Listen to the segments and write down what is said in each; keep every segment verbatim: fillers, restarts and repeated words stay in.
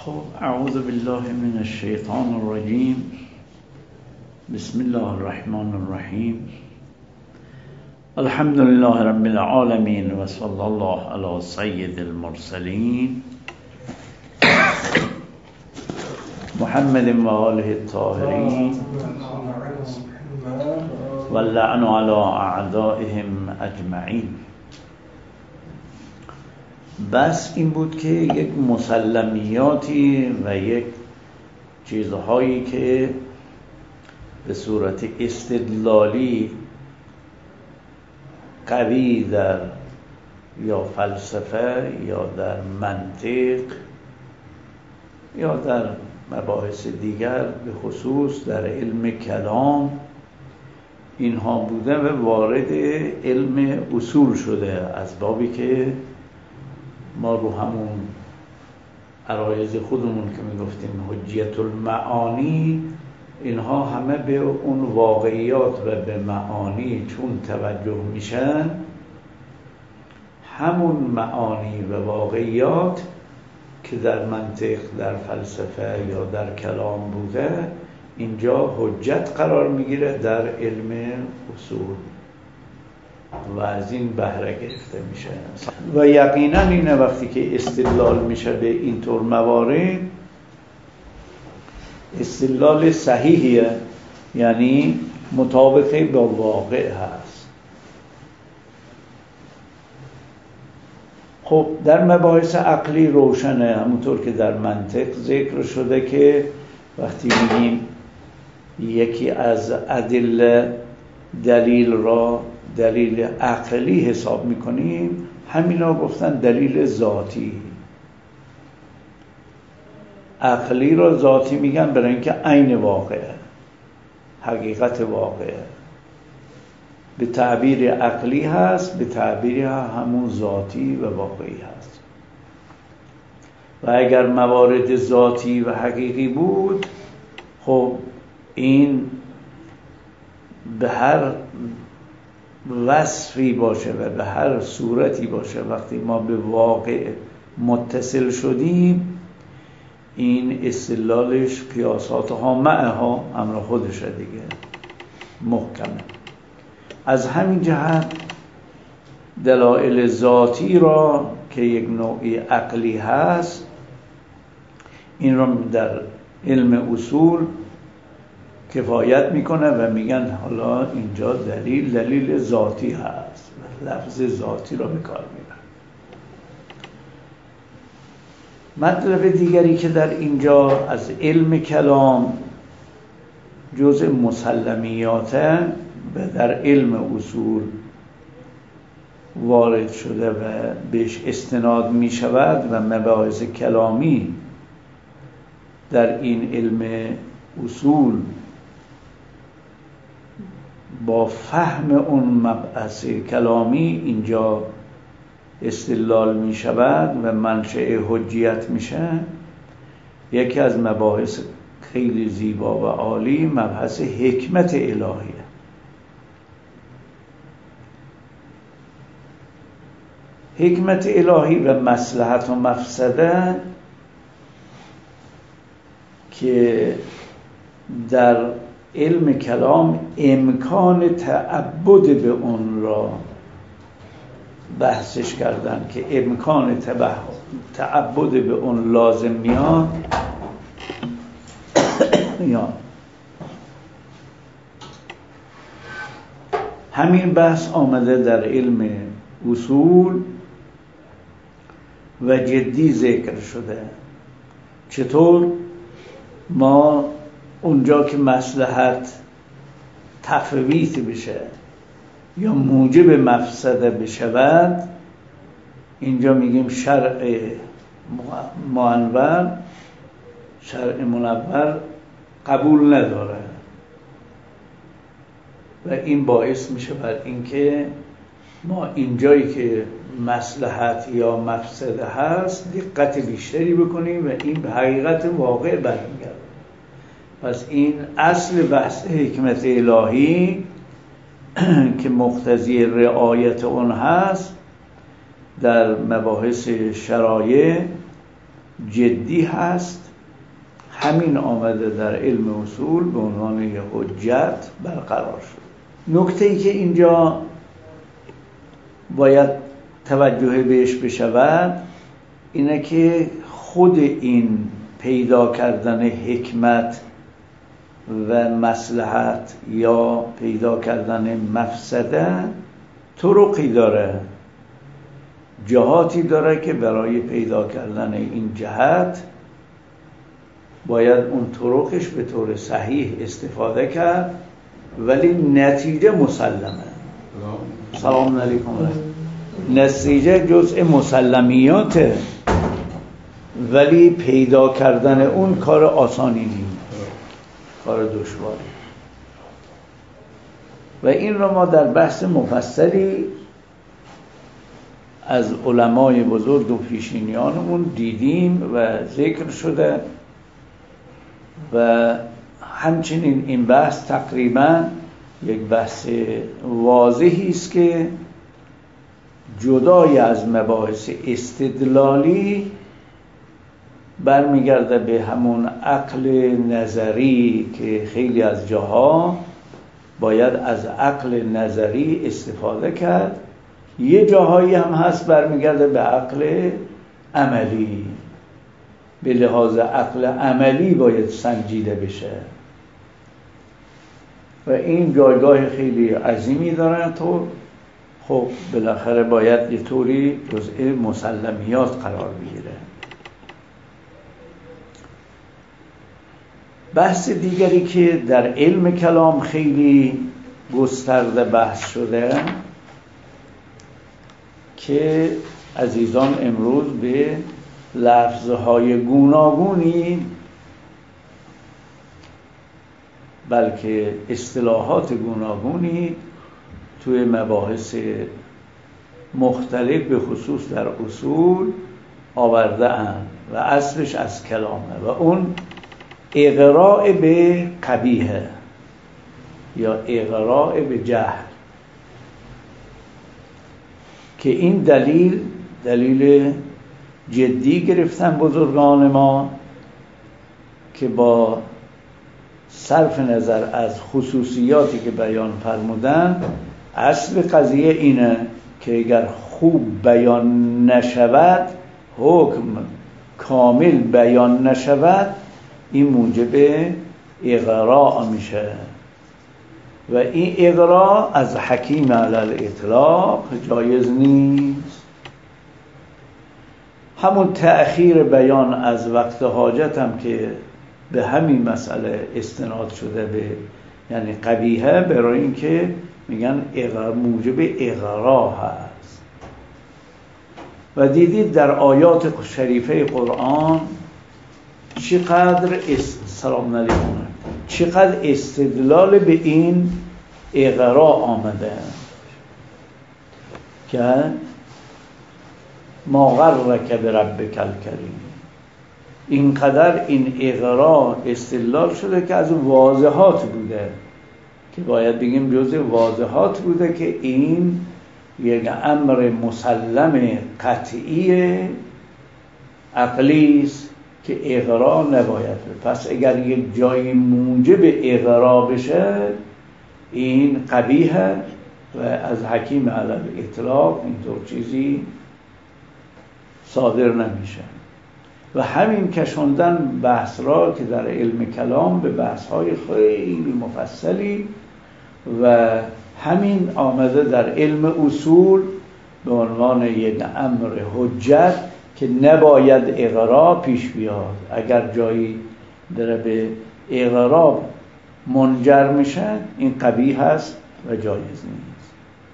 خب اعوذ بالله من الشیطان الرجیم. بسم الله الرحمن الرحیم. الحمد لله رب العالمین و صلی الله علی سید المرسلین محمد و آله الطاهرین و اللعن علی اعدائهم اجمعین. بس این بود که یک مسلمیاتی و یک چیزهایی که به صورت استدلالی قوی در یا فلسفه یا در منطق یا در مباحث دیگر، به خصوص در علم کلام اینها بوده و وارد علم اصول شده، از بابی که ما رو همون عرایض خودمون که میگفتیم حجیت المعانی، اینها همه به اون واقعیات و به معانی چون توجه میشن، همون معانی و واقعیات که در منطق، در فلسفه یا در کلام بوده، اینجا حجت قرار میگیره در علم اصول و از این بهره گرفته میشه. و یقینا اینه وقتی که استدلال میشه به اینطور موارد، استدلال صحیحیه، یعنی مطابق با واقع هست. خب در مباحث عقلی روشنه، همونطور که در منطق ذکر شده که وقتی میگیم یکی از ادله دلیل را دلیل عقلی حساب میکنیم، همینا گفتن دلیل ذاتی. عقلی را ذاتی میگن برای اینکه عین واقعه، حقیقت واقعه، به تعبیر عقلی هست، به تعبیر همون ذاتی و واقعی هست. و اگر موارد ذاتی و حقیقی بود، خب این به هر وصفی باشه و به هر صورتی باشه، وقتی ما به واقع متصل شدیم، این استدلالش قیاسات ها معها امر خودشه دیگه، محکمه. از همین جهت دلائل ذاتی را که یک نوعی عقلی هست، این را در علم اصول کفایت میکنه و میگن حالا اینجا دلیل دلیل ذاتی هست، لفظ ذاتی را به کار میبرن. مطلب دیگری که در اینجا از علم کلام جزء مسلمیاته و در علم اصول وارد شده و بهش استناد میشود و مباحث کلامی در این علم اصول با فهم اون مبحث کلامی اینجا استدلال می شود و منشأ حجیت میشه. یکی از مباحث خیلی زیبا و عالی مبحث حکمت الهیه. حکمت الهی و مصلحت و مفسده که در علم کلام امکان تعبد به اون را بحثش کردن، که امکان تعبد به اون لازم میاد یا همین بحث آمده در علم اصول و جدی ذکر شده. چطور ما اونجا که مصلحت تفویت بشه یا موجب مفسده بشود، اینجا میگیم شرع منور شرع منور قبول نداره و این باعث میشه بر اینکه ما اینجایی که مصلحت یا مفسده هست دقت بیشتری بکنیم و این به حقیقت واقع برمیگرده. پس این اصل بحث حکمت الهی که مقتضی رعایت اون هست در مباحث شرایع جدی هست، همین آمده در علم اصول به عنوان یک حجت برقرار شد. نکته ای که اینجا باید توجه بهش بشود اینه که خود این پیدا کردن حکمت و مصلحت یا پیدا کردن مفسده طرقی داره، جهاتی داره که برای پیدا کردن این جهت باید اون طرقش به طور صحیح استفاده کرد، ولی نتیجه مسلمه. سلام علیکم. نتیجه جزء مسلمیاته، ولی پیدا کردن اون کار آسانی نیست، کار دشواری. و این رو ما در بحث مفصلی از علمای بزرگ و پیشینیانمون دیدیم و ذکر شده و همچنین این بحث تقریبا یک بحث واضحی است که جدای از مباحث استدلالی برمیگرده به همون عقل نظری که خیلی از جاها باید از عقل نظری استفاده کرد، یه جاهایی هم هست برمیگرده به عقل عملی، به لحاظ عقل عملی باید سنجیده بشه و این جایگاه خیلی عظیمی دارن. تو خب بالاخره باید یه طوری جزء مسلمیات قرار بگیره. بحث دیگری که در علم کلام خیلی گسترده بحث شده که عزیزان امروز به لفظهای گوناگونی بلکه اصطلاحات گوناگونی توی مباحث مختلف به خصوص در اصول آورده اند و اصلش از کلامه و اون اغراء به قبیحه یا اغراء به جهل، که این دلیل دلیل جدی گرفتن بزرگان ما که با صرف نظر از خصوصیاتی که بیان فرمودن، اصل قضیه اینه که اگر خوب بیان نشود، حکم کامل بیان نشود، این موجب اغراء میشه و این اغراء از حکیم علی الاطلاق جایز نیست. همون تأخیر بیان از وقت حاجت هم که به همین مسئله استناد شده به یعنی قبیحه، برای اینکه میگن اغراء موجب اغراء هست. و دیدید در آیات شریفه قرآن چقدر است... سلام علیکم چقدر استدلال به این اغراء آمده که ما غرک بربک الکریم، اینقدر این اغراء استدلال شده که از واضحات بوده که باید بگیم جزء واضحات بوده که این یک امر مسلم قطعی عقلی است که اغراء نباید. پس اگر یک جایی موجب اغراء بشه این قبیحه و از حکیم علی الاطلاق اینطور چیزی صادر نمیشه. و همین کشوندن بحث را که در علم کلام به بحث‌های خیلی مفصلی و همین آمده در علم اصول به عنوان یک امر حجت که نباید اغراء پیش بیاد. اگر جایی داره به اغراء منجر میشه این قبیح هست و جایز نیست.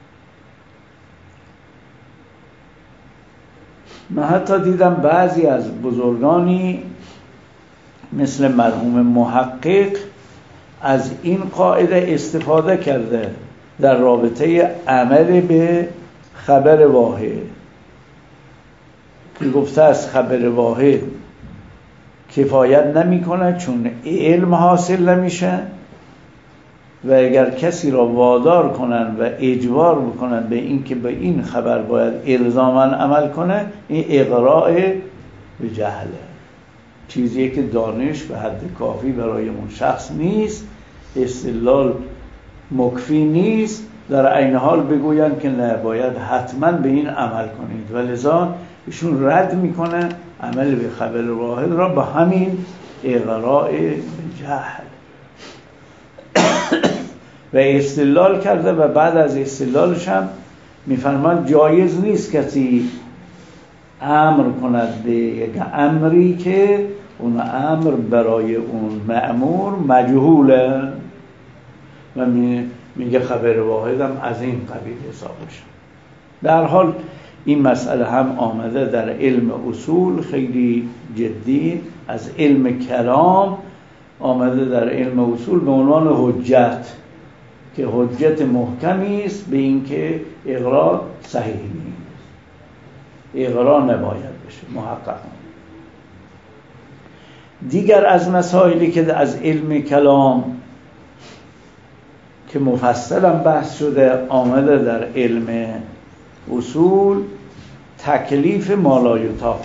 من حتی دیدم بعضی از بزرگانی مثل مرحوم محقق از این قاعده استفاده کرده در رابطه عمل به خبر واحد که گفته از خبر واحد کفایت نمی کنه چون علم حاصل نمیشه و اگر کسی را وادار کنن و اجبار بکنن به این که به این خبر باید الزاماً عمل کنه، این اغراء به جهله. چیزی که دانش به حد کافی برای اون شخص نیست، استدلال مکفی نیست، در عین حال بگوین که نه باید حتما به این عمل کنید و لذا ایشون رد میکنه عمل به خبر واحد را با همین اغراء به جهل و استدلال کرده و بعد از استدلالش هم میفرمان جایز نیست کسی امر کند به یک امری که اون امر برای اون مأمور مجهوله و میگه خبر واحدم از این قبیل حساب میشه. در حال این مسئله هم آمده در علم اصول خیلی جدی، از علم کلام آمده در علم اصول به عنوان حجت که حجت محکمی است به اینکه اقرار صحیح نیست، اقرار نباید بشه محقق. دیگر از مسائلی که از علم کلام که مفصلا بحث شده آمده در علم اصول تکلیف مالایطاق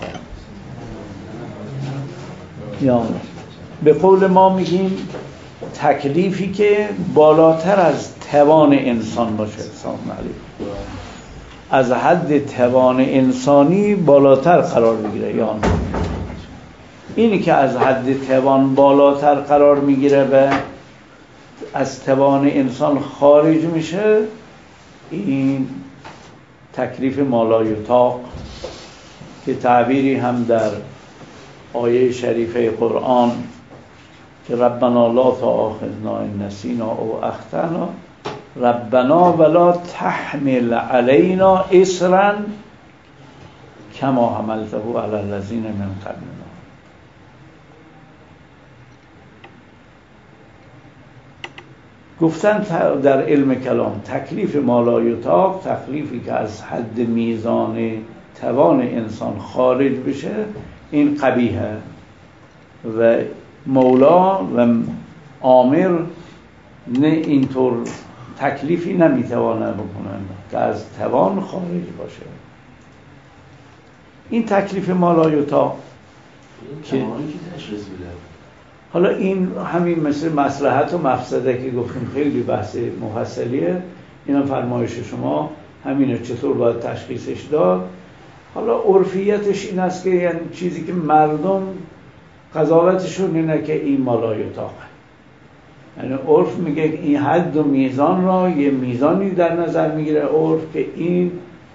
یا به قول ما میگیم تکلیفی که بالاتر از توان انسان باشه، سلام علیکم، از حد توان انسانی بالاتر قرار بگیره. یا اینی که از حد توان بالاتر قرار میگیره و از توان انسان خارج میشه، این تکلیف مالایطاق که تعبیری هم در آیه شریفه قرآن که ربنا لا تؤاخذنا ان نسینا او اخطأنا ربنا ولا تحمل علينا اصرا كما حملته على الذين من قبلنا. گفتن در علم کلام تکلیف مالایطاق، تکلیفی که از حد میزان توان انسان خارج بشه، این قبیحه و مولا و آمر نه اینطور تکلیفی نمیتوانه بکنن که از توان خارج باشه. این تکلیف مالایطاق که حالا این همین مثل مصلحت و مفسده که گفتیم خیلی بحث مفصلیه، این هم فرمایش شما همینه چطور باید تشخیصش داد. حالا عرفیتش این است که یعنی چیزی که مردم قضاوتشون اینه که این مالایطاقه، یعنی عرف میگه این حد و میزان را یه میزانی در نظر میگیره عرف که این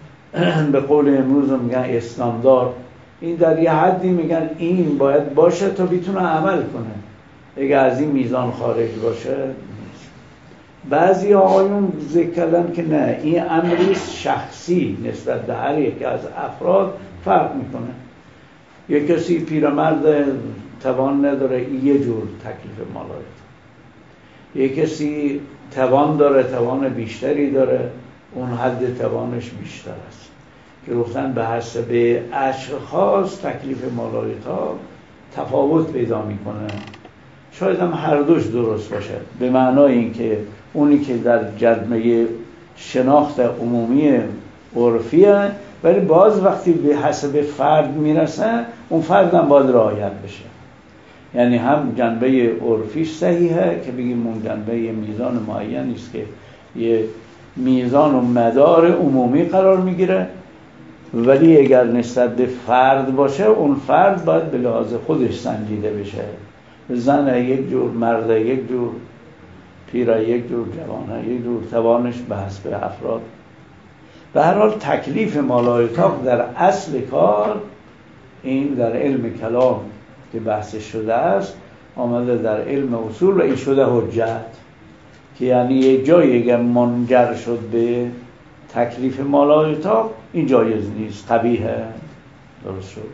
به قول امروز میگن استاندارد، این در یه حدی میگن این باید باشه تا بتونه عمل کنه، اگه از این میزان خارج باشه نیست. بعضی آقایون ذکر کردن که نه، این امری شخصی نسبت به هر یک از افراد فرق میکنه. یک کسی پیرمرد توان نداره یه جور تکلیف مالایطاق، یک کسی توان داره توان بیشتری داره اون حد توانش بیشتر است که گفتن به حسب اشخاص تکلیف مالایطاق تفاوت پیدا میکنه. شاید هم هر دوش درست باشه، به معنای اینکه اونی که در جدمه شناخت عمومی عرفیه، ولی باز وقتی به حسب فرد میرسه اون فرد هم باید رعایت بشه. یعنی هم جنبه عرفیش صحیحه که بگیم اون جنبه میزان معینی است که یه میزان و مدار عمومی قرار میگیره، ولی اگر نسبت به فرد باشه اون فرد باید به لحاظ خودش سنجیده بشه. زن یک جور، مرد یک جور، پیر یک جور، جوان یک جور، توانش به حسب افراد. به هر حال تکلیف مالایطاق در اصل کار این در علم کلام که بحث شده است آمده در علم اصول و این شده حجت، که یعنی یک جایی اگر منجر شد به تکلیف مالایطاق این جایز نیست، قبیحه. درست شد.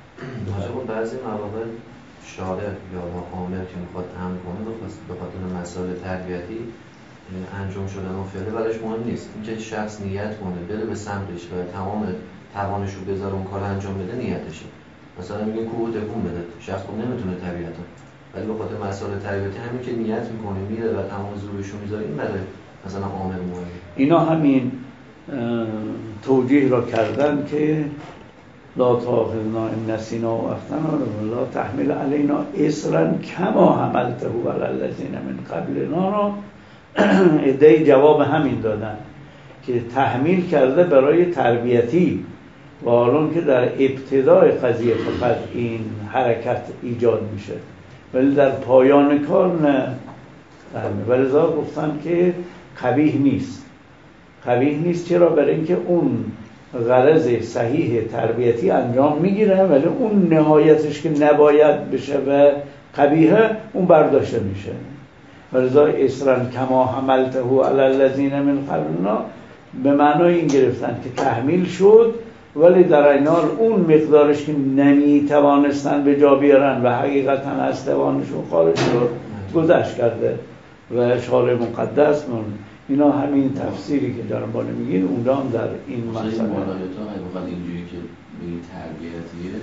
مثلا بعضی مواقع شارع یا آمر که میخواد امر کنه به خاطر مسائل تربیتی انجام شدن و فعله براش مهم نیست، اینکه شخص نیت کنه بره به سمتش و تمام توانش رو بذاره اون کار انجام بده نیتشه. مثلا میگه کوه تکون بده، شخص خب نمیتونه طبیعتا، ولی به خاطر مسائل تربیتی همین که نیت میکنه میره و تمام زورش رو میذاره، این برای مثلا آمر مهمه. اینا همین توجیه را کردن که لا تؤاخذنا ان نسینا و اخطأنا لا تحمل علینا اصرا کما حملته علی الذین من قبلنا. ایده جواب همین دادن که تحمیل کرده برای تربیتی و حالا که در ابتدای قضیه فقط این حرکت ایجاد میشه ولی در پایان کار نه. ولی ذا گفتن که قبیح نیست. قبیح نیست چرا؟ برای اینکه اون غرض صحیح تربیتی انجام میگیره ولی اون نهایتش که نباید بشه و قبیحه اون برداشته میشه. ولذا اسرا کما حملته علی الذین من قبلنا به معنای این گرفتن که تحمیل شد ولی در این حال اون مقدارش که نمیتوانستن به جا بیارن و حقیقتا از توانشون خارج شد گذشت کرده و اشعار مقدس من اینا همین تفسیری که در بالا میگین اونجا هم در این مسئله مولایتا حقیقت اینجوری که بگی تربیتیه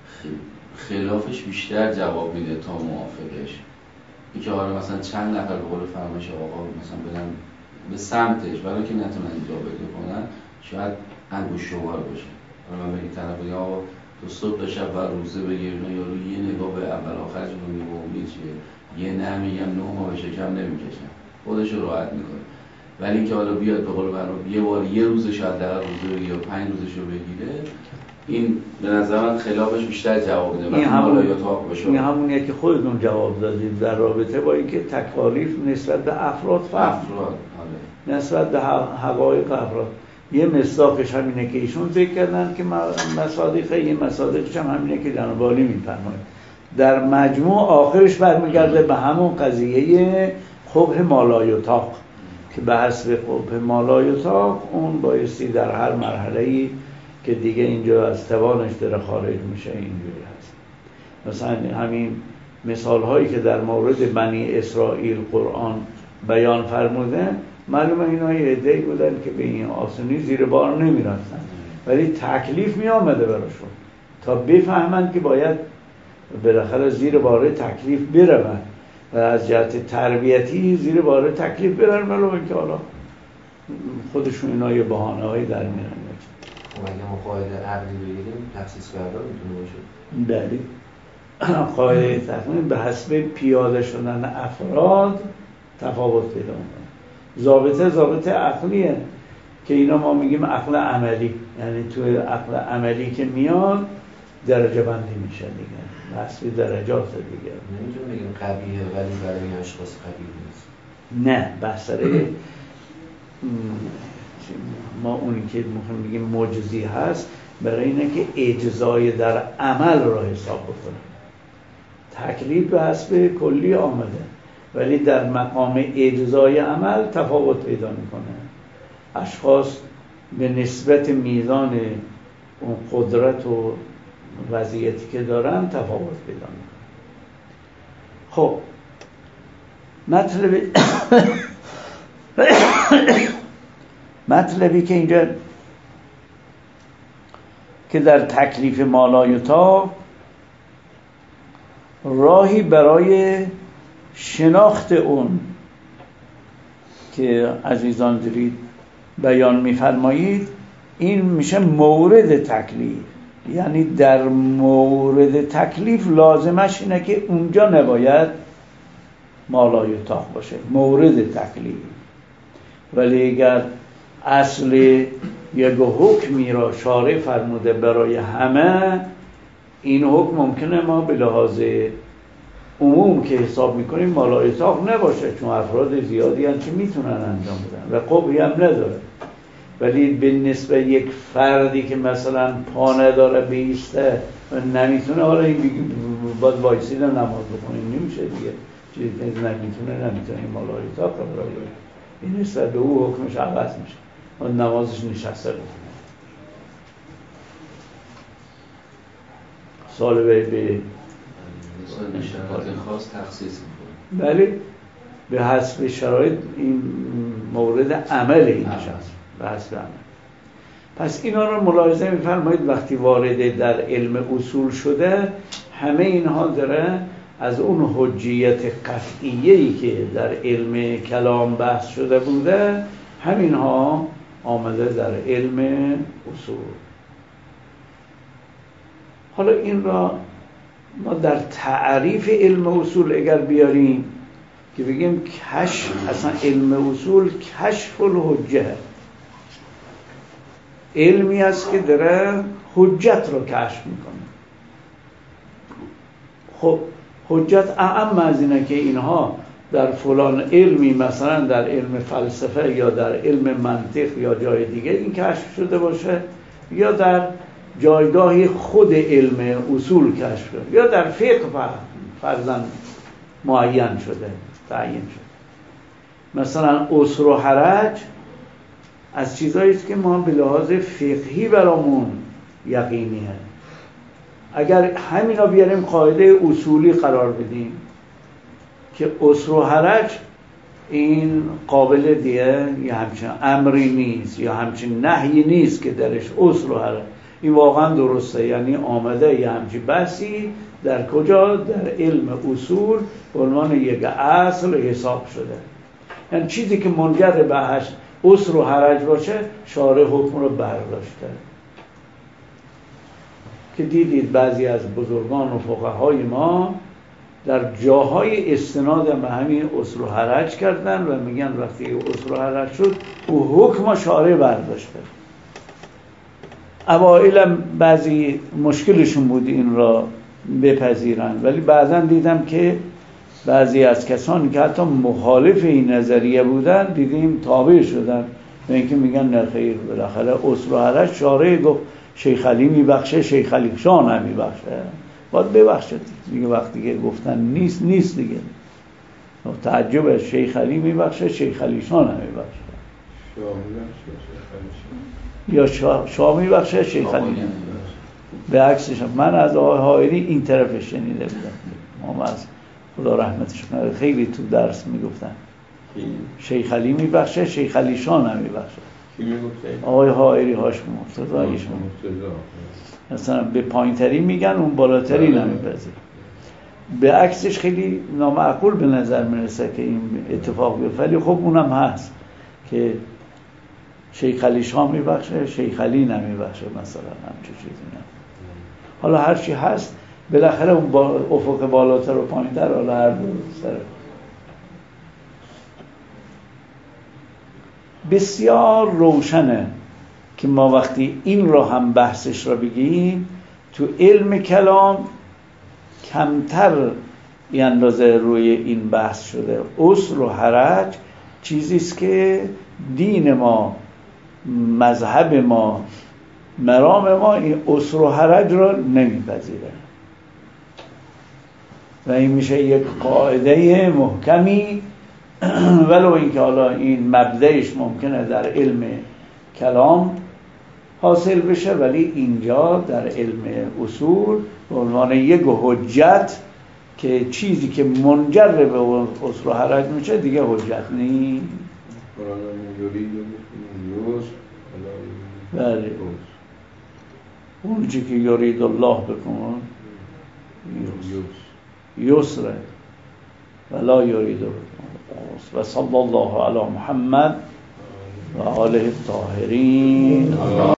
خلافش بیشتر جواب میده تا موافقش. این که حالا مثلا چند نفر به قول فرمایش آقا مثلا برن به سمتش ولی که نتونن جابجا کنن شاید انگوش شمار باشه. حالا من به این طرف بگم آقا تو صبح تا شب و روزه بگیرن یا رو یه نگاه به اول آخرش رو میگه چیه یه نه میگم نه ما به شکم نمیکشن خودش رو راحت میکنه. ولی اینکه حالا بیاد به قول فرمایش یه بار یه روزش حداقل روزه بگیره یا پنج روزش رو بگیره این به نظر من خلافش بیشتر جواب میده. این همون این همونیه که خودتون جواب دادید در رابطه با اینکه تکالیف نسبت به افراد فرق افراد نسبت به حقایق افراد. یه مصداقش همینه که ایشون ذکر کردن که مصادیقه، یه مصادیقش هم همینه که جناب عالی میفرمایید. در مجموع آخرش برمیگرده به همون قضیه قبح مالایطاق که به حسب قبح مالایطاق اون بایستی در هر مرحله‌ای که دیگه اینجا از توانش داره خارج میشه اینجوری هست. مثلا همین مثال هایی که در مورد بنی اسرائیل قرآن بیان فرموده معلومه اینا یه عده‌ای بودن که به این آسانی زیر بار نمی رفتن ولی تکلیف می آمده براشون تا بفهمن که باید بالاخره زیر بار تکلیف برون و از جهت تربیتی زیر بار تکلیف برن ولو اینکه حالا خودشون اینا یه بهانه هایی در میرن. اگه ما قاعده عقلی بگیریم تخصیص کردن میتونه باشه. بله قاعده تخمین به حسب پیاده شدن افراد تفاوت پیدا میکنه. ضابطه ضابطه عقلیه که اینا ما میگیم عقل عملی، یعنی توی عقل عملی که میاد درجه بندی میشه دیگه، حسب درجات دیگه. نمیتونیم بگیم قبیحه ولی برای این اشخاص قبیح نیست. نه بسره ما اونی که مهم میگیم معجزی هست برای اینه که اجزای در عمل را حساب بکنه. تکلیف به حسب کلی آمده ولی در مقام اجزای عمل تفاوت پیدا میکنه. اشخاص به نسبت میزان اون قدرت و وضعیتی که دارن تفاوت پیدا میکنه. خب مطلب مطلبی که اینجا که در تکلیف مالایطاق راهی برای شناخت اون که عزیزان دارید بیان می‌فرمایید این میشه مورد تکلیف. یعنی در مورد تکلیف لازمش اینه که اونجا نباید مالایطاق باشه، مورد تکلیف. ولی اگر اصل یک حکمی را شارع فرموده برای همه، این حکم ممکنه ما به لحاظ عموم که حساب میکنیم مالایطاق نباشه چون افراد زیادی هستند که میتونن انجام بدن و قبحی هم نداره. ولی به نسبت یک فردی که مثلا پا نداره بیسته و نمیتونه، حالا این بگیم باید وایسیده نماز بکنیم نمیشه دیگه، چیزی که نمیتونه نمیتونه این مالایطاق را برای این نسبت به او حکمش عوض میشه و نمازش نشسته بکنه. سال به به شرایط خاص تخصیص میکنه. بله به حسب شرایط این مورد عمل این شخص به حسب عمل. پس اینا رو ملاحظه میفرمایید وقتی وارد در علم اصول شده همه اینها داره از اون حجیت قطعیه‌ای که در علم کلام بحث شده بوده همینها آمده در علم اصول. حالا این را ما در تعریف علم اصول اگر بیاریم که بگیم کشف، اصلا علم اصول کشف الحجه، علمی است که داره حجت رو کشف میکنه. خب حجت اعم از اینه که اینها در فلان علمی، مثلا در علم فلسفه یا در علم منطق یا جای دیگه این کشف شده باشه، یا در جایگاه خود علم اصول کشف شده، یا در فقه فرضاً معین شده، تعیین شده. مثلا عسر و حرج از چیزایی است که ما به لحاظ فقهی برامون یقینیه. اگر همینا بیاریم قاعده اصولی قرار بدیم که عسر و حرج این قابل دیگه یا همچین امری نیست یا همچین نهی نیست که درش عسر و حرج، این واقعا درسته. یعنی آمده یه همچین بحثی در کجا؟ در علم اصول به عنوان یک اصل حساب شده. یعنی چیزی که منجر به عسر و حرج باشه شارع حکم رو برداشته. که دیدید بعضی از بزرگان و فقهای ما در جاهای استناد به همین عسر و حرج کردن و میگن وقتی عسر و حرج شد او حکم شارع برداشته. اوائل بعضی مشکلشون بود این را بپذیرن، ولی بعضا دیدم که بعضی از کسانی که حتی مخالف این نظریه بودن دیدیم تابع شدن و اینکه میگن نه خیر، بالاخره عسر و حرج شارع گفت شیخ علی میبخشه، شیخ علی شان هم میبخشه، باید ببخشه دیگه. وقتی که گفتن نیست نیست دیگه. تعجب شیخ علی میبخشه، شیخ علی شان هم میبخشه، یا شاه, شاه میبخشه، شیخ علی به عکسش. من از آقای حائری این طرف شنیده بودم، ما از خدا رحمتش کنه خیلی تو درس میگفتن شیخ علی میبخشه، شیخ علی شان هم میبخشه. آقای حائری هاشم مرتضی ایشون مثلا به پایینتری میگن، اون بالاتری نمیپذیر. به عکسش خیلی نامعقول به نظر میرسه که این اتفاق بیفته، ولی خب اونم هست که شیخ علی شاه میبخشه، شیخ علی نمیبخشه مثلا، همچه چیزی نه. حالا هرچی هست بالاخره اون با افق بالاتر و پایینتر، حالا هر دو سر. بسیار روشنه که ما وقتی این را هم بحثش را بگیم تو علم کلام کمتر این اندازه روی این بحث شده. عسر و حرج چیزیست که دین ما، مذهب ما، مرام ما این عسر و حرج را نمیپذیره و این میشه یک قاعده محکمی، ولو اینکه حالا این مبدأش ممکنه در علم کلام حاصل بشه، ولی اینجا در علم اصول به عنوان یک حجت که چیزی که منجر به عسر و حرج میشه دیگه حجت نیست. بله، اون چی که یرید الله بکن یسره ولا یرید بکن. و صلی الله علی محمد و آله الطاهرین.